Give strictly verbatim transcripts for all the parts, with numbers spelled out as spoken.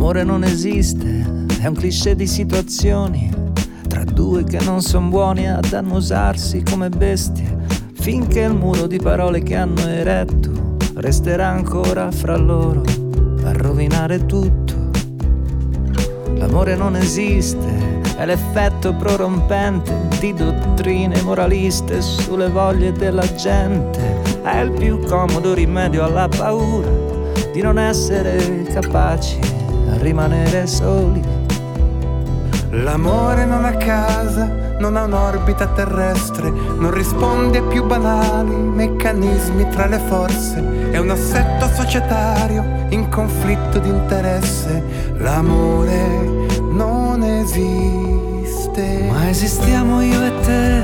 L'amore non esiste, è un cliché di situazioni tra due che non son buoni ad annusarsi come bestie, finché il muro di parole che hanno eretto resterà ancora fra loro a rovinare tutto. L'amore non esiste, è l'effetto prorompente di dottrine moraliste sulle voglie della gente. È il più comodo rimedio alla paura di non essere capaci a rimanere soli. L'amore non ha casa, non ha un'orbita terrestre, non risponde ai più banali meccanismi tra le forze. È un assetto societario in conflitto di interesse. L'amore non esiste. Ma esistiamo io e te,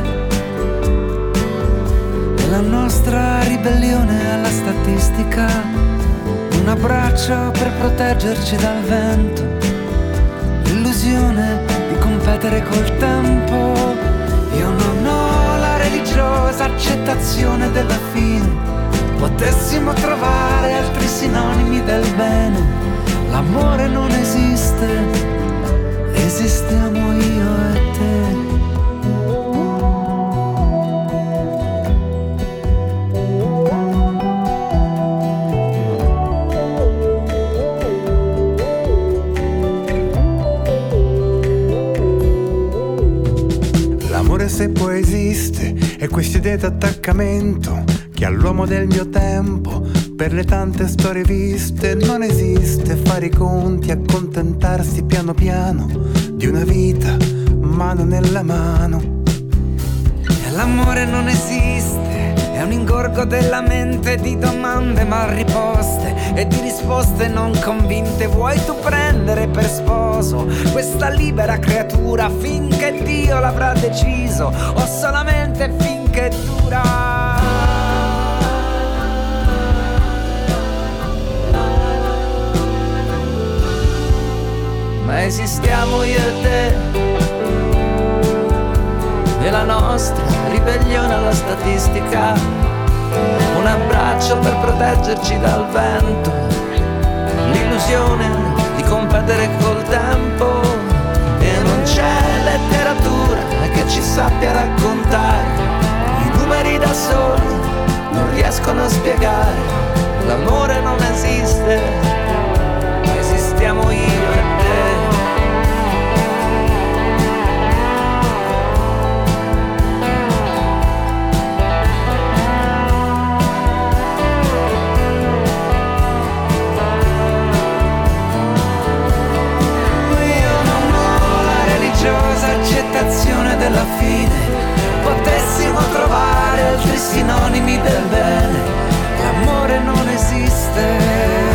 e la nostra ribellione alla statistica, un abbraccio per proteggerci dal vento, l'illusione di competere col tempo. Io non ho la religiosa accettazione della fine, potessimo trovare altri sinonimi del bene. L'amore non esiste, esistiamo io e te. L'amore se poi esiste è quest'idea d'attaccamento che all'uomo del mio tempo, per le tante storie viste, non esiste. Fare i conti, accontentarsi piano piano di una vita, mano nella mano. E l'amore non esiste, è un ingorgo della mente di domande mal riposte e di risposte non convinte. Vuoi tu prendere per sposo questa libera creatura finché Dio l'avrà deciso, o solamente finché dura? Ma esistiamo io e te, e la nostra ribellione alla statistica, un abbraccio per proteggerci dal vento, l'illusione di competere col tempo. E non c'è letteratura che ci sappia raccontare, i numeri da soli non riescono a spiegare. L'amore non esiste, esistiamo io e te. Accettazione della fine, potessimo trovare altri sinonimi del bene. L'amore non esiste.